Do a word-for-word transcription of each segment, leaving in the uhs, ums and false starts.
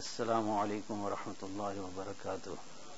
Assalamu alaikum wa rahmatullahi wa barakatuh.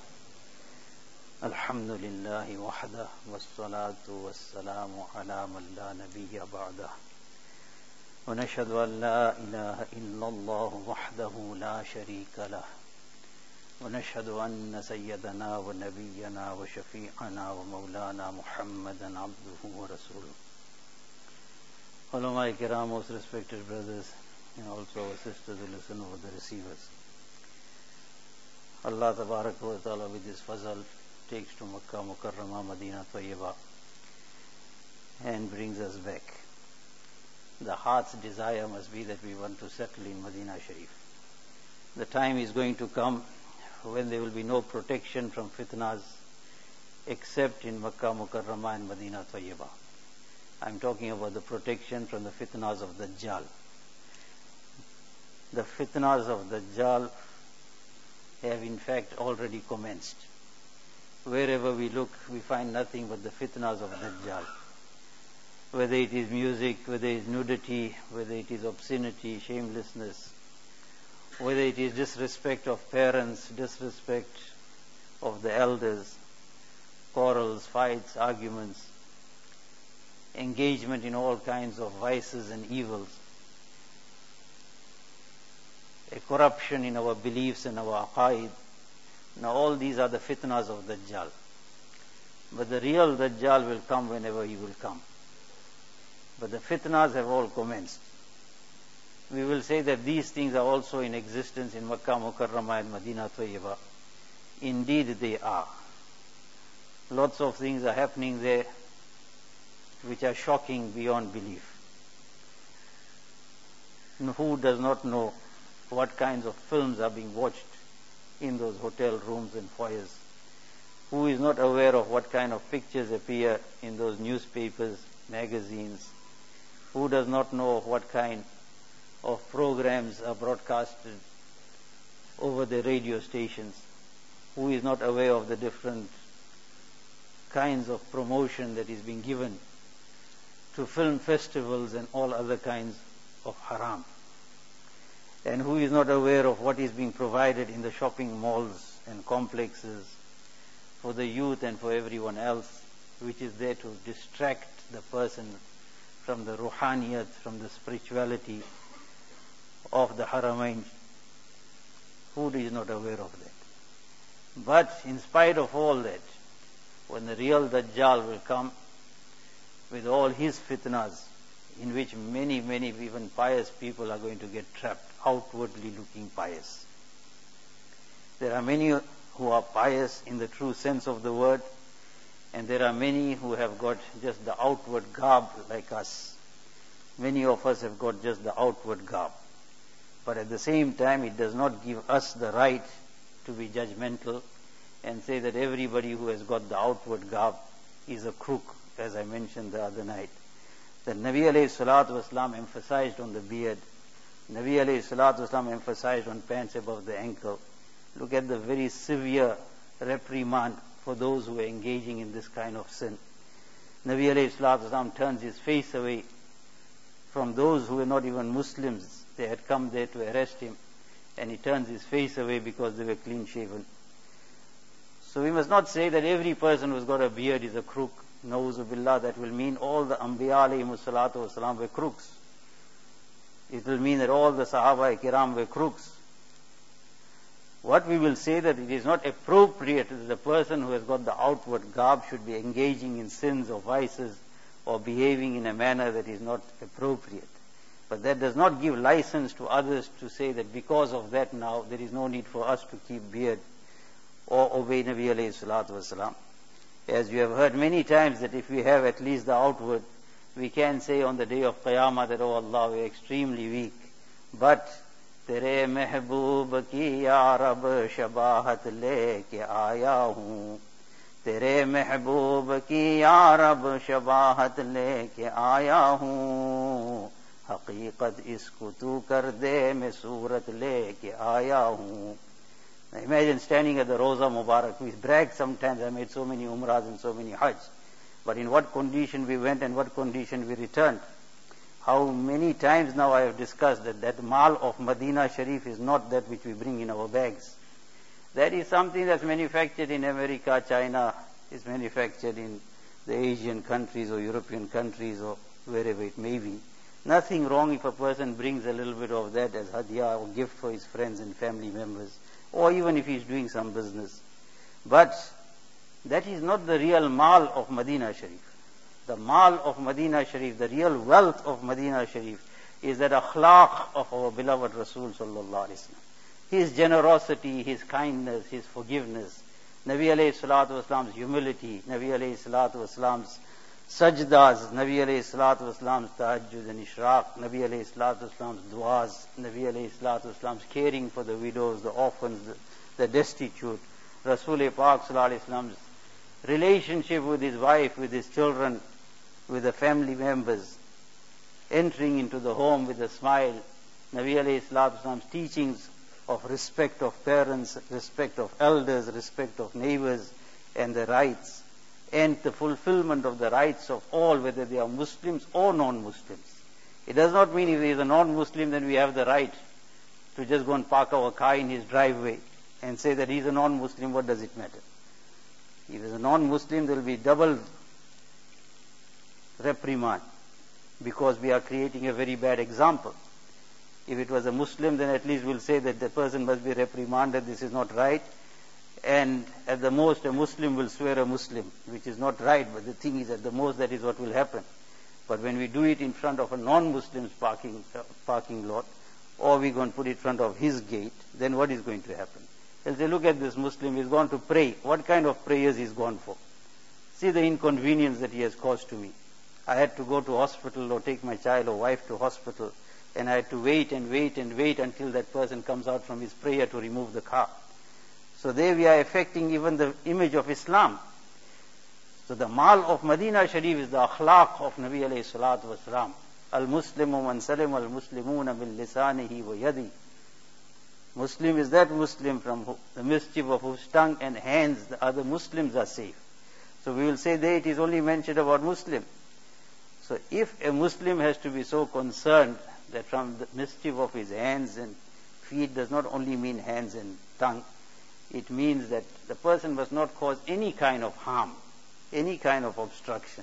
Alhamdulillahi wahdah wassalatu wassalamu ala man la nabiyya ba'dah. Wa nashhadu an la ilaha illallah wahdahu la sharika lah. Wa nashhadu anna sayyidana wa nabiyyana wa shafi'ana wa maulana Muhammadan abduhu wa rasuluh. Ulama kiram, most respected brothers, and also our sisters who listen over the receivers. Allah Tabaraka wa Ta'ala with His fazal takes to Makkah Mukarramah, Madinah Tayyibah and brings us back. The heart's desire must be that we want to settle in Madinah Sharif. The time is going to come when there will be no protection from fitnas except in Makkah Mukarramah and Madinah Tayyibah. I'm talking about the protection from the fitnas of Dajjal. The fitnas of Dajjal have in fact already commenced. Wherever we look, we find nothing but the fitnas of Dajjal. Whether it is music, whether it is nudity, whether it is obscenity, shamelessness, whether it is disrespect of parents, disrespect of the elders, quarrels, fights, arguments, engagement in all kinds of vices and evils, a corruption in our beliefs and our aqaid. Now all these are the fitnas of Dajjal. But the real Dajjal will come whenever he will come. But the fitnas have all commenced. We will say that these things are also in existence in Makkah Mukarramah and Madinah Tayyibah. Indeed they are. Lots of things are happening there which are shocking beyond belief. And who does not know what kinds of films are being watched in those hotel rooms and foyers? Who is not aware of what kind of pictures appear in those newspapers, magazines? Who does not know what kind of programs are broadcasted over the radio stations? Who is not aware of the different kinds of promotion that is being given to film festivals and all other kinds of haram? And who is not aware of what is being provided in the shopping malls and complexes for the youth and for everyone else, which is there to distract the person from the ruhaniyat, from the spirituality of the haramain? Who is not aware of that? But in spite of all that, when the real Dajjal will come with all his fitnas, in which many, many even pious people are going to get trapped, outwardly looking pious. There are many who are pious in the true sense of the word, and there are many who have got just the outward garb like us. Many of us have got just the outward garb. But at the same time, it does not give us the right to be judgmental and say that everybody who has got the outward garb is a crook, as I mentioned the other night. That Nabi alayhi salatu wasalam emphasized on the beard. Nabi alayhi salatu wasalam emphasized on pants above the ankle. Look at the very severe reprimand for those who are engaging in this kind of sin. Nabi alayhi salatu wasalam turns his face away from those who were not even Muslims. They had come there to arrest him, and he turns his face away because they were clean shaven. So we must not say that every person who's got a beard is a crook. Na'uzu billah, that will mean all the Anbiya alayhimus salatu wasalam were crooks. It will mean that all the Sahaba kiram were crooks. What we will say that it is not appropriate that the person who has got the outward garb should be engaging in sins or vices or behaving in a manner that is not appropriate. But that does not give license to others to say that because of that now there is no need for us to keep beard or obey Nabi alayhi salatu wasalam. As you have heard many times that if we have at least the outward, we can say on the day of Qiyamah that, oh Allah, we are extremely weak. But Tere mehboob ki ya Rab shabahat leke aaya hoon. Tere mehboob ki ya Rab shabahat leke aaya hoon. Haqiqat isko tu kar de, main surat leke aaya hoon. Imagine standing at the Roza Mubarak. We brag sometimes, I made so many umrahs and so many hajj. But in what condition we went and what condition we returned. How many times now I have discussed that that mal of Medina Sharif is not that which we bring in our bags. That is something that's manufactured in America, China, is manufactured in the Asian countries or European countries or wherever it may be. Nothing wrong if a person brings a little bit of that as hadiyah or gift for his friends and family members, or even if he's doing some business. But that is not the real mal of Medina Sharif. The mal of Medina Sharif, the real wealth of Medina Sharif, is that akhlaq of our beloved Rasul sallallahu alaihi wasallam. His generosity, his kindness, his forgiveness, Nabi alayhi salatu wasalam's humility, Nabi alayhi salatu wasalam's sajdas, Nabi alayhi salatu wasalam's tahajjud and ishraq, Nabi alayhi salatu wasalam's du'as, Nabi alayhi salatu wasalam's caring for the widows, the orphans, the, the destitute, Rasul Pak sallallahu alayhi wasalam's relationship with his wife, with his children, with the family members, entering into the home with a smile, Nabi alayhi salatu wasalam's teachings of respect of parents, respect of elders, respect of neighbors, and the rights, and the fulfillment of the rights of all, whether they are Muslims or non-Muslims. It does not mean if he is a non-Muslim, then we have the right to just go and park our car in his driveway and say that he is a non-Muslim. What does it matter? If he is a non-Muslim, there will be double reprimand, because we are creating a very bad example. If it was a Muslim, then at least we'll say that the person must be reprimanded, this is not right. And at the most, a Muslim will swear a Muslim, which is not right, but the thing is, at the most, that is what will happen. But when we do it in front of a non-Muslim's parking, uh, parking lot, or we go and put it in front of his gate, then what is going to happen? He'll say, look at this Muslim, he's gone to pray. What kind of prayers he's gone for? See the inconvenience that he has caused to me. I had to go to hospital or take my child or wife to hospital, and I had to wait and wait and wait until that person comes out from his prayer to remove the car. So there we are affecting even the image of Islam. So the mal of Medina Sharif is the akhlaq of Nabi alayhi salatu wasalam. Al-Muslimu man salim al-Muslimuna min lisanihi wa yadi. Muslim is that Muslim from who, the mischief of whose tongue and hands the other Muslims are safe. So we will say there it is only mentioned about Muslim. So if a Muslim has to be so concerned that from the mischief of his hands and feet does not only mean hands and tongue, it means that the person must not cause any kind of harm, any kind of obstruction.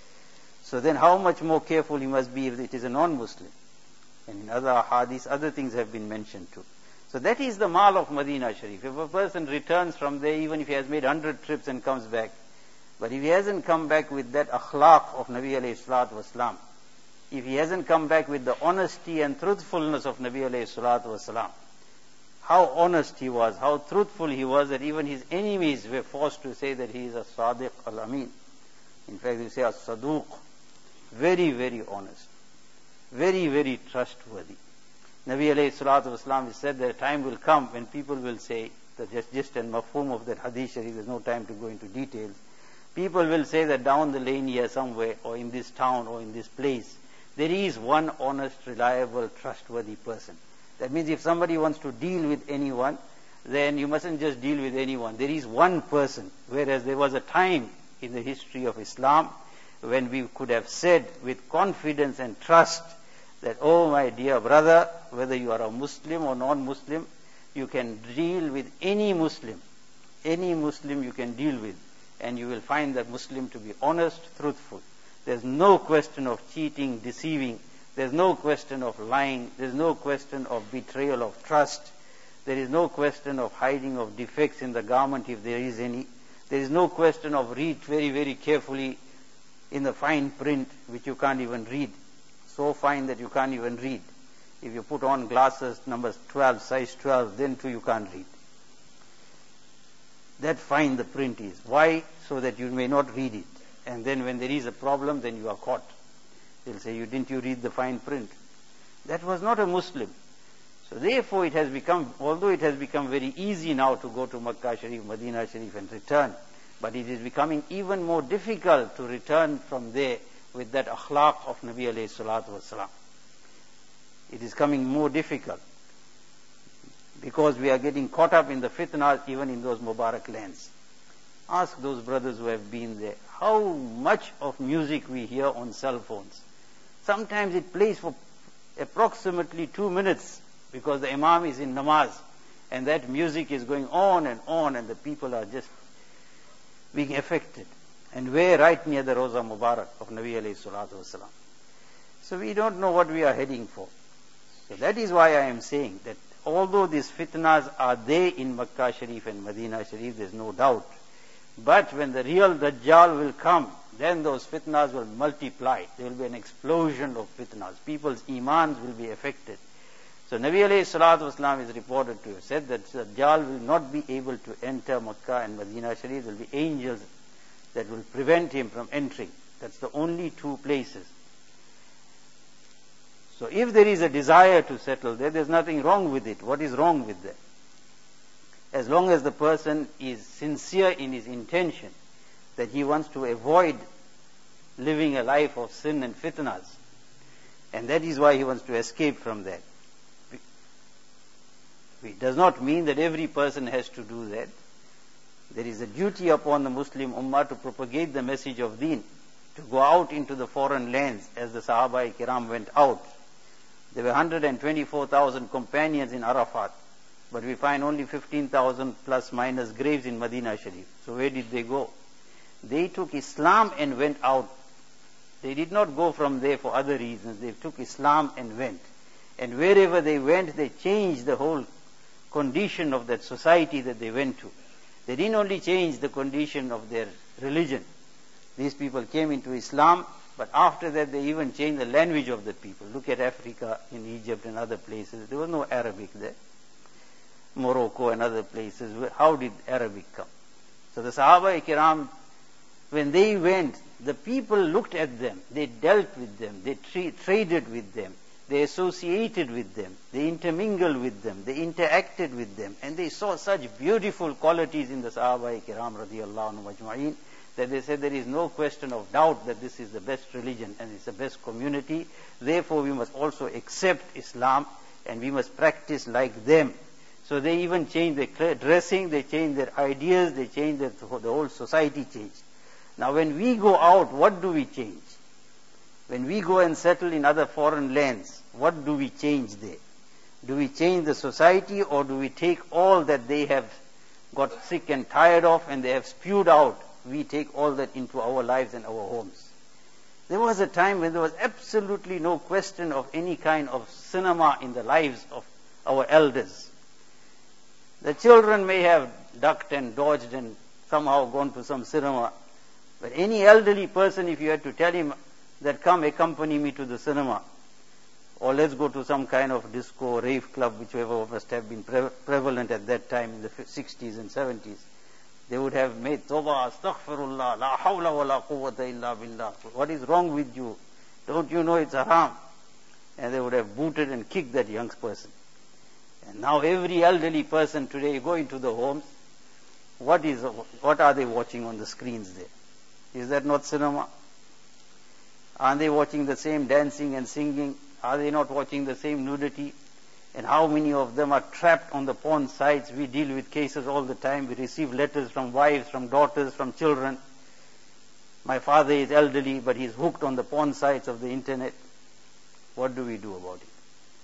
So then how much more careful he must be if it is a non-Muslim. And in other hadiths, other things have been mentioned too. So that is the mal of Medina Sharif. If a person returns from there, even if he has made one hundred trips and comes back, but if he hasn't come back with that akhlaq of Nabi alayhi salatu wasalam, if he hasn't come back with the honesty and truthfulness of Nabi alayhi salatu wasalam, how honest he was, how truthful he was, that even his enemies were forced to say that he is a sadiq al-amin. In fact, they say a saduq, very, very honest, very, very trustworthy. Nabi alayhi salatu wasalam said that a time will come when people will say, that just, just an mafhum of that hadith sharif, there's no time to go into details. People will say that down the lane here somewhere, or in this town, or in this place, there is one honest, reliable, trustworthy person. That means if somebody wants to deal with anyone, then you mustn't just deal with anyone. There is one person. Whereas there was a time in the history of Islam when we could have said with confidence and trust that, oh my dear brother, whether you are a Muslim or non-Muslim, you can deal with any Muslim. Any Muslim you can deal with. And you will find that Muslim to be honest, truthful. There's no question of cheating, deceiving. There's no question of lying. There's no question of betrayal of trust. There is no question of hiding of defects in the garment if there is any. There is no question of read very, very carefully in the fine print which you can't even read. So fine that you can't even read. If you put on glasses number twelve, size twelve, then too you can't read. That fine the print is. Why? So that you may not read it. And then when there is a problem, then you are caught. They'll say, you didn't you read the fine print? That was not a Muslim. So therefore it has become, although it has become very easy now to go to Makkah Sharif, Medina Sharif and return, but it is becoming even more difficult to return from there with that akhlaq of Nabi alayhi salatu wasalam. It is coming more difficult because we are getting caught up in the fitna even in those Mubarak lands. Ask those brothers who have been there, how much of music we hear on cell phones. Sometimes it plays for approximately two minutes because the Imam is in namaz and that music is going on and on and the people are just being affected. And we're right near the Roza Mubarak of Nabi alayhi salatu wasalam. So we don't know what we are heading for. So that is why I am saying that although these fitnas are there in Makkah Sharif and Medina Sharif, there's no doubt. But when the real Dajjal will come, then those fitnas will multiply. There will be an explosion of fitnas. People's imans will be affected. So Nabi alayhi salatu wasalam is reported to have said that Dajjal will not be able to enter Makkah and Medina Sharif. There will be angels that will prevent him from entering. That's the only two places. So if there is a desire to settle there, there's nothing wrong with it. What is wrong with that? As long as the person is sincere in his intention that he wants to avoid living a life of sin and fitnas, and that is why he wants to escape from that. It does not mean that every person has to do that. There is a duty upon the Muslim Ummah to propagate the message of Deen, to go out into the foreign lands as the Sahaba-i-Kiram went out. There were one hundred twenty-four thousand companions in Arafat, but we find only fifteen thousand plus minus graves in Medina Sharif. So where did they go? They took Islam and went out. They did not go from there for other reasons. They took Islam and went. And wherever they went, they changed the whole condition of that society that they went to. They didn't only change the condition of their religion. These people came into Islam, but after that they even changed the language of the people. Look at Africa, in Egypt and other places. There was no Arabic there. Morocco and other places. How did Arabic come? So the Sahaba-i-Kiram, when they went, the people looked at them. They dealt with them. They tra- traded with them. They associated with them. They intermingled with them. They interacted with them. And they saw such beautiful qualities in the Sahaba-i-Kiram radiyallahu anhum ajma'in that they said there is no question of doubt that this is the best religion and it's the best community. Therefore we must also accept Islam and we must practice like them. So they even changed their dressing, they changed their ideas, they changed their, the whole society changed. Now when we go out, what do we change? When we go and settle in other foreign lands, what do we change there? Do we change the society or do we take all that they have got sick and tired of and they have spewed out? We take all that into our lives and our homes. There was a time when there was absolutely no question of any kind of cinema in the lives of our elders. The children may have ducked and dodged and somehow gone to some cinema, but any elderly person, if you had to tell him that come accompany me to the cinema, or let's go to some kind of disco, rave club, whichever must have been pre- prevalent at that time in the sixties and seventies, they would have made tawbah, astaghfirullah, la hawla wa la quwwata illa billah. What is wrong with you? Don't you know it's haram? And they would have booted and kicked that young person. And now every elderly person today, you go into the homes, what is, what are they watching on the screens there? Is that not cinema? Are they watching the same dancing and singing? Are they not watching the same nudity? And how many of them are trapped on the porn sites? We deal with cases all the time. We receive letters from wives, from daughters, from children. My father is elderly, but he's hooked on the porn sites of the internet. What do we do about it?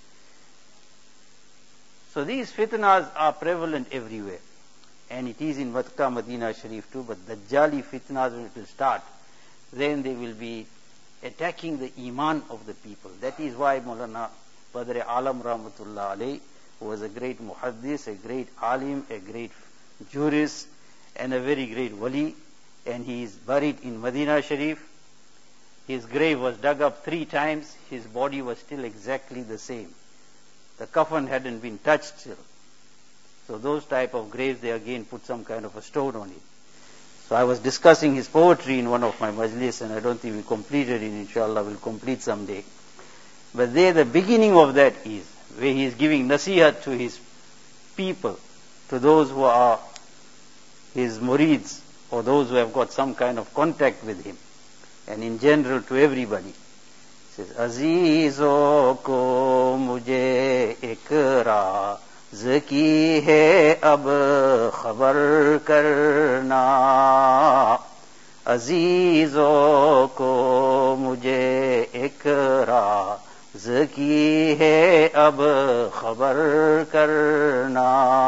So these fitnas are prevalent everywhere. And it is in Makkah, Medina Sharif too, but the Dajjali fitnas, when it will start, then they will be attacking the iman of the people. That is why Maulana Badr Alam Rahmatullah Alayh, who was a great muhaddis, a great alim, a great jurist, and a very great wali, and he is buried in Medina Sharif. His grave was dug up three times. His body was still exactly the same. The coffin hadn't been touched still. So those type of graves, they again put some kind of a stone on it. So I was discussing his poetry in one of my majlis, and I don't think we completed it. Inshallah, we'll complete someday. But there, the beginning of that is where he is giving nasihat to his people, to those who are his murids, or those who have got some kind of contact with him, and in general to everybody. He says, Azizo ko mujhe ikra zaki hai ab khabar karna, अजीजों को मुझे एक राज की है अब खबर करना,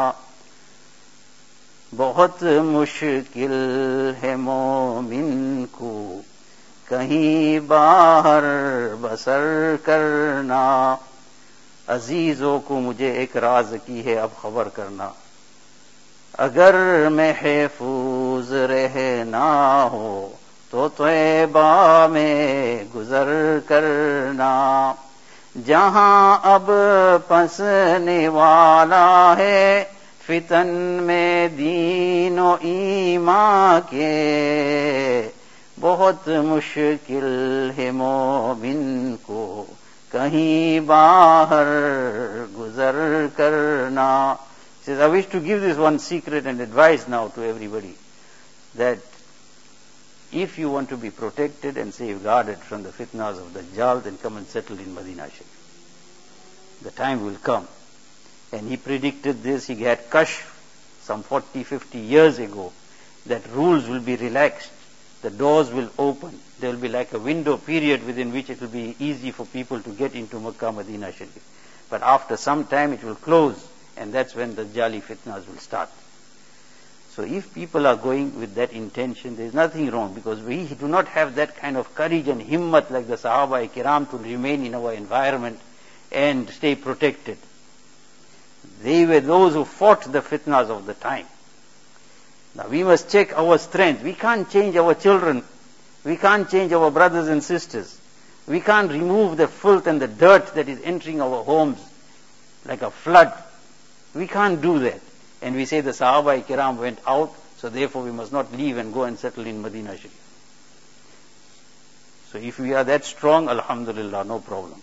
बहुत मुश्किल है मोमिन को कहीं बाहर बसर करना। अजीजों को मुझे एक राज की है अब खबर करना, अगर महफूज रहना हो तो तौबा में गुजर करना, जहां अब फंसने वाला है फितन में दीनो ईमान के, बहुत मुश्किल है मोमिन को कहीं बाहर गुजर करना। Says, I wish to give this one secret and advice now to everybody, that if you want to be protected and safeguarded from the fitnas of Dajjal, then come and settle in Madinah Sharif. The time will come. And he predicted this, he had kashf some forty, fifty years ago, that rules will be relaxed, the doors will open, there will be like a window period within which it will be easy for people to get into Makkah, Madinah Sharif. But after some time it will close, and that's when the Jali fitnas will start. So if people are going with that intention, there is nothing wrong, because we do not have that kind of courage and himmat like the Sahaba Kiram to remain in our environment and stay protected. They were those who fought the fitnas of the time. Now we must check our strength. We can't change our children. We can't change our brothers and sisters. We can't remove the filth and the dirt that is entering our homes like a flood. We can't do that. And we say the Sahaba Kiram went out, so therefore we must not leave and go and settle in Madinah Sharif. So if we are that strong, alhamdulillah, no problem.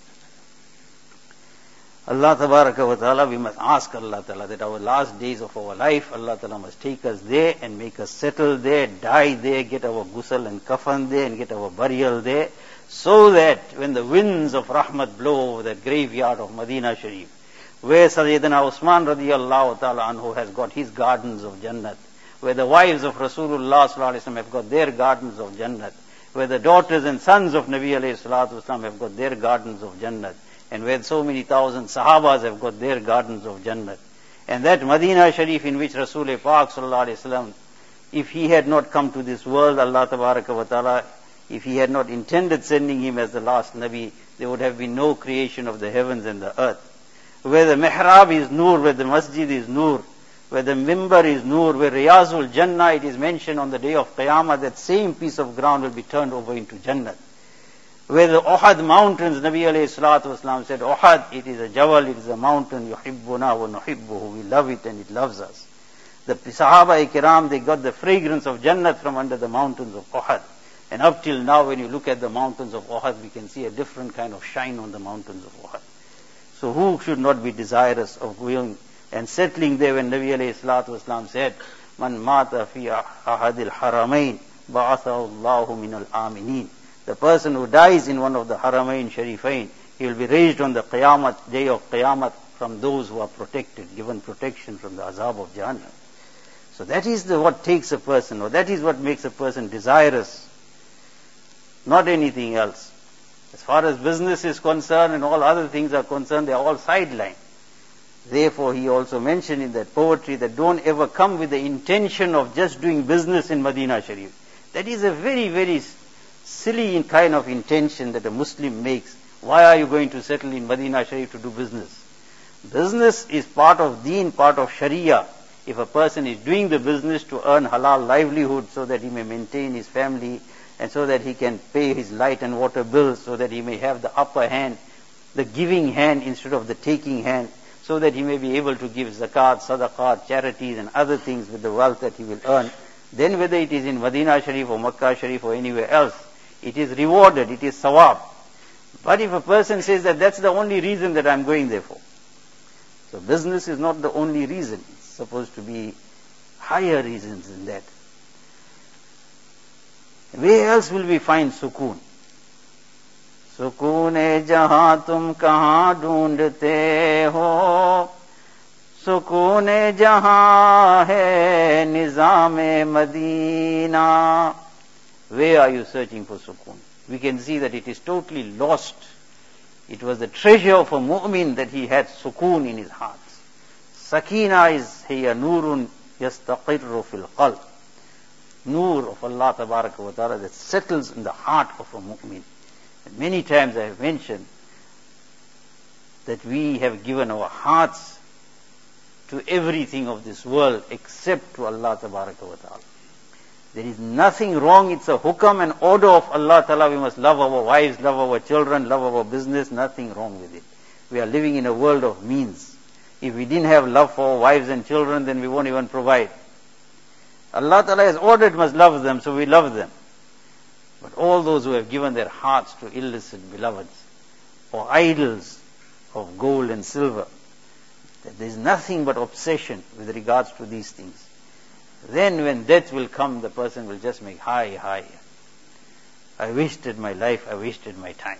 Allah Tabaraka wa Ta'ala, we must ask Allah Ta'ala that our last days of our life, Allah Ta'ala must take us there and make us settle there, die there, get our ghusl and kafan there, and get our burial there, so that when the winds of rahmat blow over that graveyard of Madinah Sharif, where Sayyidina Usman radiyallahu ta'ala anhu has got his gardens of Jannat, where the wives of Rasulullah sallallahu alaihi wasallam have got their gardens of Jannat, where the daughters and sons of Nabi alayhi salatu wasallam have got their gardens of Jannat, and where so many thousand Sahabas have got their gardens of Jannat. And that Madinah Sharif in which Rasul Pak sallallahu alaihi wasallam, if he had not come to this world, Allah tabaraka wa ta'ala, if he had not intended sending him as the last Nabi, there would have been no creation of the heavens and the earth. Where the mihrab is nur, where the masjid is nur, where the mimbar is nur, where Riyazul Jannah, it is mentioned on the day of Qiyamah, that same piece of ground will be turned over into Jannat. Where the Uhud mountains, Nabi alayhi salatu wasalam said, Uhud, it is a jawal, it is a mountain, yuhibbuna wa nuhibbuhu, we love it and it loves us. The Sahaba Kiram, they got the fragrance of Jannat from under the mountains of Uhud. And up till now, when you look at the mountains of Uhud, we can see a different kind of shine on the mountains of Uhud. So who should not be desirous of going and settling there when Nabi alayhi salatu wasalam said, Man mata fi ahadil haramain, ba'athahu Allahu min al-aminin. The person who dies in one of the haramain sharifain, he will be raised on the Qiyamah, day of Qiyamah, from those who are protected, given protection from the azab of Jahannam. So that is the, what takes a person, or that is what makes a person desirous, not anything else. As far as business is concerned and all other things are concerned, they are all sidelined. Therefore, he also mentioned in that poetry that don't ever come with the intention of just doing business in Madinah Sharif. That is a very, very silly kind of intention that a Muslim makes. Why are you going to settle in Madinah Sharif to do business? Business is part of deen, part of Sharia. If a person is doing the business to earn halal livelihood so that he may maintain his family, and so that he can pay his light and water bills, so that he may have the upper hand, the giving hand instead of the taking hand, so that he may be able to give zakat, sadaqat, charities and other things with the wealth that he will earn, then whether it is in Madinah Sharif or Makkah Sharif or anywhere else, it is rewarded, it is sawab. But if a person says that that's the only reason that I'm going there for, so business is not the only reason. It's supposed to be higher reasons than that. Where else will we find sukoon? सुकून जहां तुम कहां ढूंढते हो, सुकून जहां है निजाम Medina. Where are you searching for sukoon? We can see that it is totally lost. It was the treasure of a mu'min that he had sukoon in his heart. Sakina is hiya nurun yastaqirru fil qalb. Nur of Allah tabaraka wa ta'ala that settles in the heart of a mu'min. And many times I have mentioned that we have given our hearts to everything of this world except to Allah tabaraka wa ta'ala. There is nothing wrong. It's a hukam and order of Allah ta'ala. We must love our wives, love our children, love our business. Nothing wrong with it. We are living in a world of means. If we didn't have love for our wives and children, then we won't even provide. Allah ta'ala has ordered must love them, so we love them. But all those who have given their hearts to illicit beloveds or idols of gold and silver, that there is nothing but obsession with regards to these things. Then when death will come, the person will just make, hi, hi. I wasted my life, I wasted my time.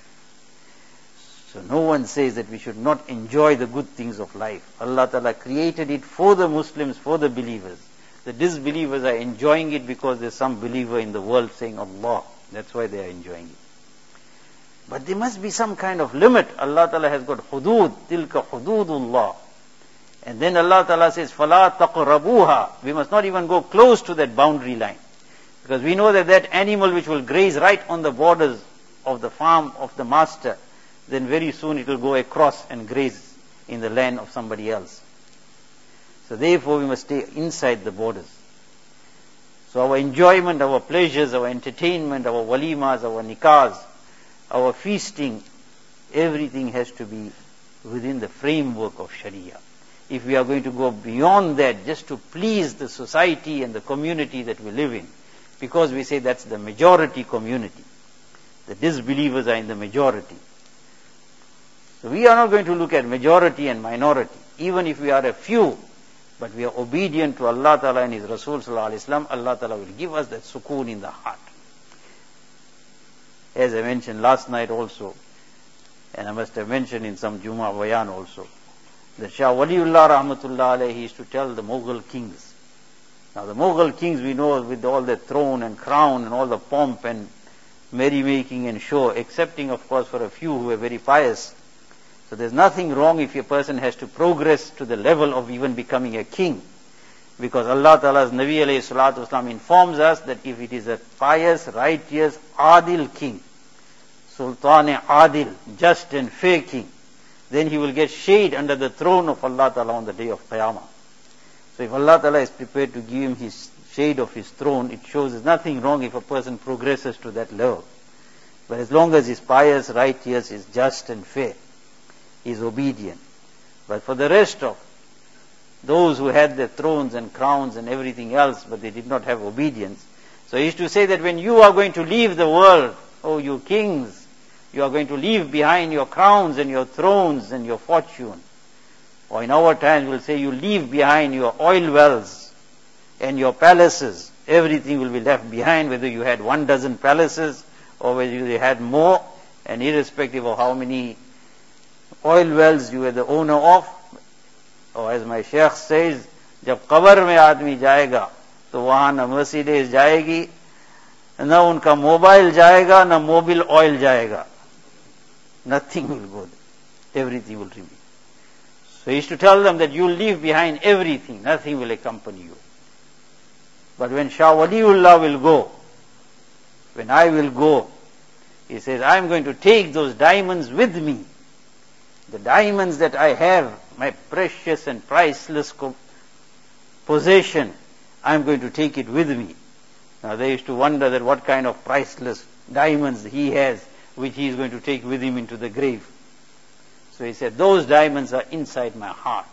So no one says that we should not enjoy the good things of life. Allah Ta'ala created it for the Muslims, for the believers. The disbelievers are enjoying it because there's some believer in the world saying Allah. That's why they are enjoying it. But there must be some kind of limit. Allah Ta'ala has got hudud, tilka hududullah. And then Allah Ta'ala says, فَلَا تَقْرَبُوهَا. We must not even go close to that boundary line. Because we know that that animal which will graze right on the borders of the farm of the master, then very soon it will go across and graze in the land of somebody else. So therefore we must stay inside the borders. So our enjoyment, our pleasures, our entertainment, our walimas, our nikahs, our feasting, everything has to be within the framework of Sharia. If we are going to go beyond that just to please the society and the community that we live in, because we say that's the majority community, the disbelievers are in the majority. So we are not going to look at majority and minority. Even if we are a few, but we are obedient to Allah Ta'ala and His Rasul Sallallahu Alaihi Wasallam, Allah Ta'ala will give us that sukoon in the heart. As I mentioned last night also, and I must have mentioned in some Jummah Bayan also, that Shah Waliullah Rahmatullah Alayhi used to tell the Mughal kings. Now the Mughal kings, we know, with all the throne and crown and all the pomp and merrymaking and show, excepting of course for a few who were very pious. So there's nothing wrong if a person has to progress to the level of even becoming a king. Because Allah Ta'ala's Nabi alayhi salatu wasalam informs us that if it is a pious, righteous, adil king, Sultan Adil, just and fair king, then he will get shade under the throne of Allah Ta'ala on the day of Qiyamah. So if Allah Ta'ala is prepared to give him his shade of his throne, it shows there's nothing wrong if a person progresses to that level. But as long as he's pious, righteous, is just and fair, is obedient. But for the rest of those who had their thrones and crowns and everything else, but they did not have obedience. So he used to say that when you are going to leave the world, oh you kings, you are going to leave behind your crowns and your thrones and your fortune. Or in our times we'll say you leave behind your oil wells and your palaces. Everything will be left behind, whether you had one dozen palaces or whether you had more, and irrespective of how many oil wells you were the owner of. Or as my Shaykh says, जब कब्र में आदमी जाएगा तो वहां न Mercedes जाएगी, न उनका मोबाइल जाएगा, न मोबिल ऑयल जाएगा. Nothing will go there. Everything will remain. So he used to tell them that you will leave behind everything. Nothing will accompany you. But when Shah Waliullah will go, when I will go, he says, I am going to take those diamonds with me. The diamonds that I have, my precious and priceless possession, I am going to take it with me. Now they used to wonder that what kind of priceless diamonds he has, which he is going to take with him into the grave. So he said, those diamonds are inside my heart.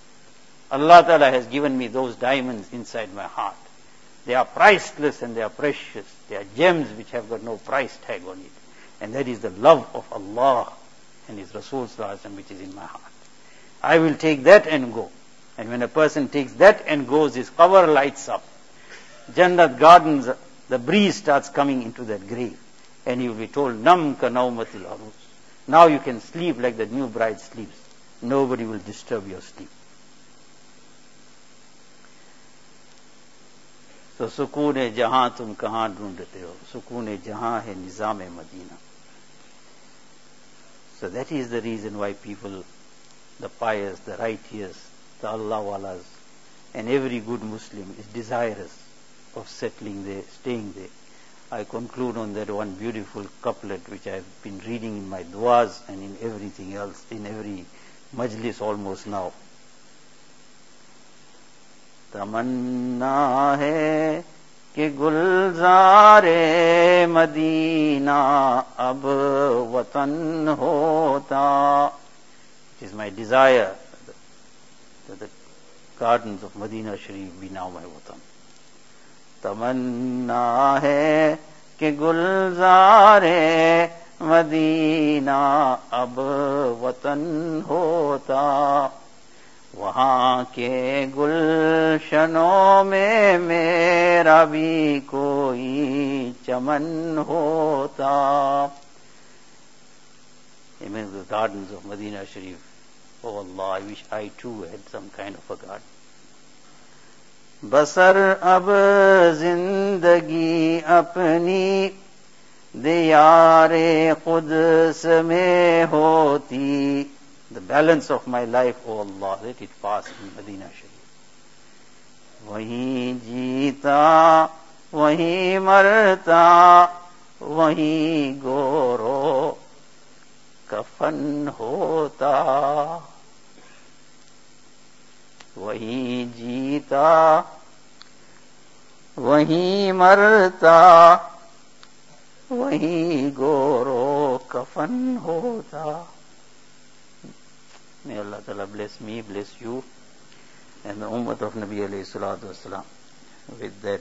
Allah Ta'ala has given me those diamonds inside my heart. They are priceless and they are precious. They are gems which have got no price tag on it. And that is the love of Allah and His Rasul Sallallahu Alaihi Wasallam which is in my heart. I will take that and go. And when a person takes that and goes, his cover lights up. Jannat gardens, the breeze starts coming into that grave. And he will be told, Nam ka naumatil arus. Now you can sleep like the new bride sleeps. Nobody will disturb your sleep. तो सुकून जहां तुम कहां ढूंढते हो, सुकून जहां है निजाम Medina. So that is the reason why people, the pious, the righteous, the Allah walas, and every good Muslim is desirous of settling there, staying there. I conclude on that one beautiful couplet which I have been reading in my du'as and in everything else, in every majlis almost now. तमन्ना है कि Gulzare Medina अब वतन होता. It is my desire that the gardens of Medina Sharif be now my watan. तमन्ना है कि Gulzare Medina अब वतन होता. वहाँ के गुलशनों में मेरा भी कोई चमन होता. Amen. The gardens of Medina Sharif. Oh Allah, I wish I too had some kind of a garden. बसर अब जिंदगी अपनी दियारे खुद्स में होती. The balance of my life, oh Allah, let it pass in Medina Sharif. वहीं जीता, वहीं मरता, वहीं गोरो कफन होता. वहीं जीता, वहीं मरता, वहीं गोरो कफन होता. May Allah Ta'ala bless me, bless you, and the ummah of Nabi alayhi salatu wasalam with that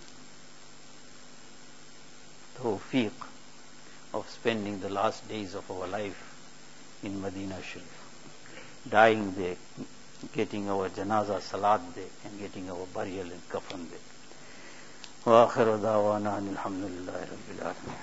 tawfiq of spending the last days of our life in Medina Sharif, dying there, getting our janaza salat there, and getting our burial and kafan there. Wa akhiru da'wana alhamdulillahi rabbil alamin.